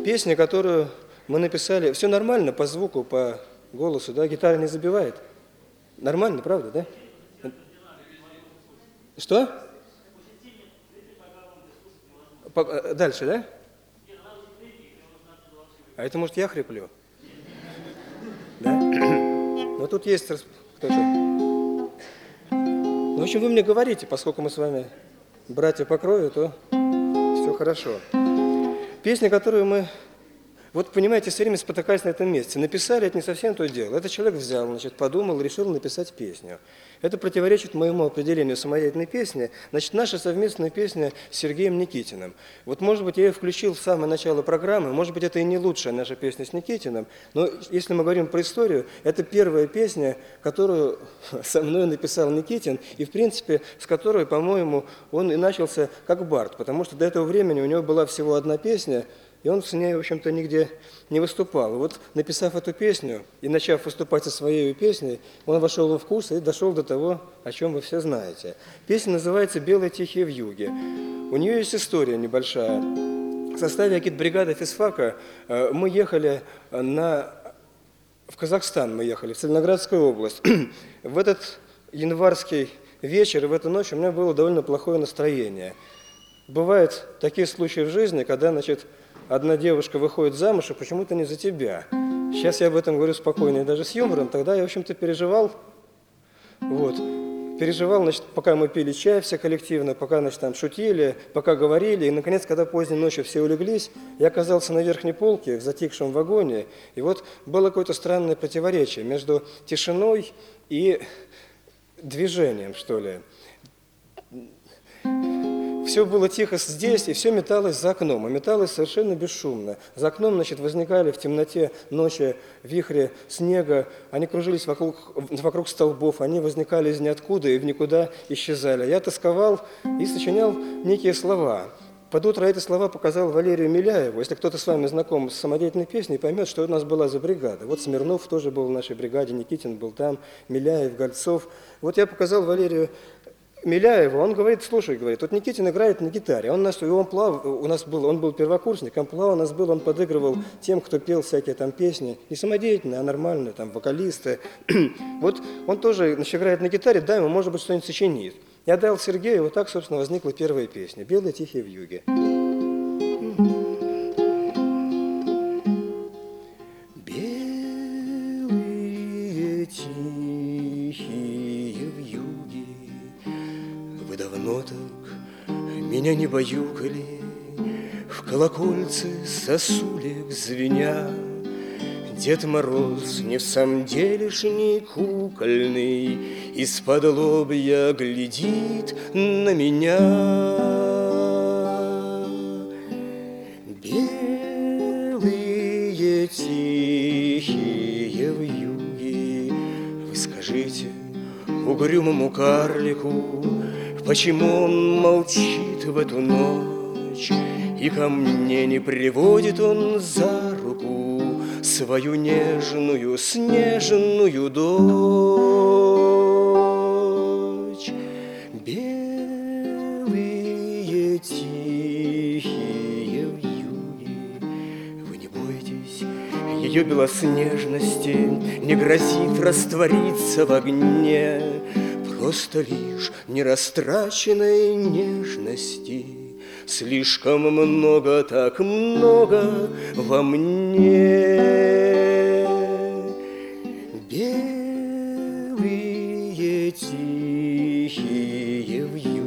Песня, которую мы написали, все нормально по звуку, по голосу, да? Гитара не забивает? Нормально, правда, да? Что? Дальше, да? А это, может, я хриплю? Да? Но тут есть... Кто что? Ну, в общем, вы мне говорите, поскольку мы с вами братья по крови, то все хорошо. Песня, которую мы... Вот, понимаете, все время спотыкаясь на этом месте. Написали, это не совсем то дело. Этот человек взял, значит, подумал, решил написать песню. Это противоречит моему определению самостоятельной песни. Значит, наша совместная песня с Сергеем Никитиным. Вот, может быть, я ее включил в самое начало программы, может быть, это и не лучшая наша песня с Никитиным, но если мы говорим про историю, это первая песня, которую со мной написал Никитин, и, в принципе, с которой, по-моему, он и начался как бард, потому что до этого времени у него была всего одна песня, и он с ней, в общем-то, нигде не выступал. И вот, написав эту песню и начав выступать со своей песней, он вошел во вкус и дошел до того, о чем вы все знаете. Песня называется «Белые тихие вьюги». У нее есть история небольшая. В составе агитбригады физфака мы ехали в Казахстан, в Целиноградскую область. В этот январский вечер и в эту ночь у меня было довольно плохое настроение. Бывают такие случаи в жизни, когда, значит, одна девушка выходит замуж, и почему-то не за тебя. Сейчас я об этом говорю спокойно и даже с юмором. Тогда я, в общем-то, переживал. Вот. Переживал, значит, пока мы пили чай все коллективно, пока, значит, там шутили, пока говорили. И, наконец, когда поздней ночью все улеглись, я оказался на верхней полке, в затихшем вагоне. И вот было какое-то странное противоречие между тишиной и движением, что ли. Все было тихо здесь, и все металось за окном, и металось совершенно бесшумно. За окном, значит, возникали в темноте ночи вихри снега, они кружились вокруг столбов, они возникали из ниоткуда и в никуда исчезали. Я тосковал и сочинял некие слова. Под утро эти слова показал Валерию Миляеву. Если кто-то с вами знаком с самодеятельной песней, поймет, что у нас была за бригада. Вот Смирнов тоже был в нашей бригаде, Никитин был там, Миляев, Гольцов. Вот я показал Валерию Миляеву, он говорит, слушай, говорит, вот Никитин играет на гитаре, он был первокурсник, амплуа у нас был, он подыгрывал тем, кто пел всякие там песни, не самодеятельные, а нормальные, там, вокалисты. Вот он тоже, значит, играет на гитаре, дай ему, может быть, что-нибудь сочинит. Я дал Сергею, вот так, собственно, возникла первая песня «Белые тихие вьюги». Белые тихие вьюги, вы давно так меня не баюкали, в колокольце сосулек звеня. Дед Мороз не в самом делешний кукольный, из-под лобья глядит на меня. Белые тихие вьюги, вы скажите угрюмому карлику, почему он молчит в эту ночь, и ко мне не приводит он за руку свою нежную, снежную дочь. Белые тихие вьюги, вы не бойтесь, ее белоснежности не грозит раствориться в огне, просто лишь нерастраченной нежности слишком много, так много во мне. Белые тихие вьюги,